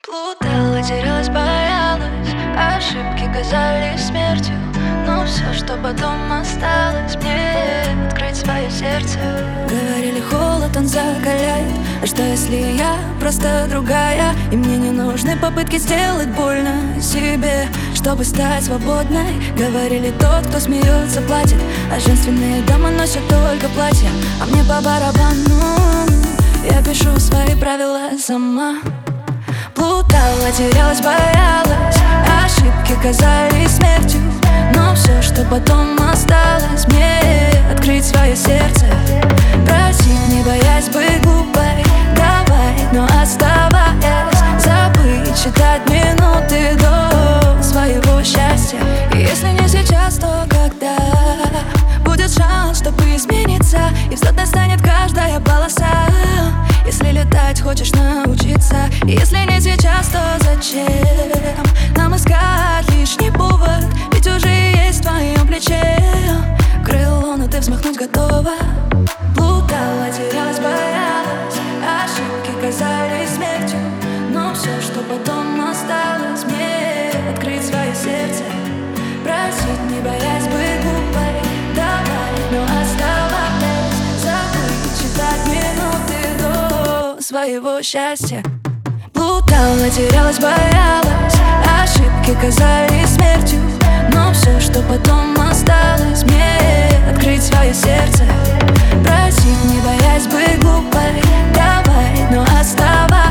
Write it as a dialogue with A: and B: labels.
A: Плутала, терялась, боялась, ошибки казались смертью. Но все, что потом осталось, мне открыть свое сердце.
B: Говорили, холод он закаляет. А что если я просто другая? И мне не нужны попытки сделать больно себе, чтобы стать свободной. Говорили, тот, кто смеется, платит, а женственные дамы носят только платья. А мне по барабану, я пишу свои правила сама. Плутала, терялась, боялась, ошибки казались смертью. Но все, что потом осталось, мне открыть свое сердце. Просить, не боясь быть глупой, давай, но оставаясь, забыть, считать минуты до своего счастья. И если не сейчас, то когда? Будет шанс, чтобы измениться, и взлетной станет каждая полоса. Если летать хочешь научиться, и если не сейчас, то зачем нам искать лишний повод? Ведь уже есть в твоем плече крыло, но ты взмахнуть готова. Плутала, терялась, боялась, ошибки казались смертью. Но все, что потом осталось, мне открыть свое сердце. Просить, не боясь быть глупой, давай, но оставаясь, забыть, считать минуты до своего счастья. Плутала, терялась, боялась, ошибки казались смертью. Но все, что потом осталось, мне открыть свое сердце. Просить, не боясь быть глупой, давай, но оставаясь,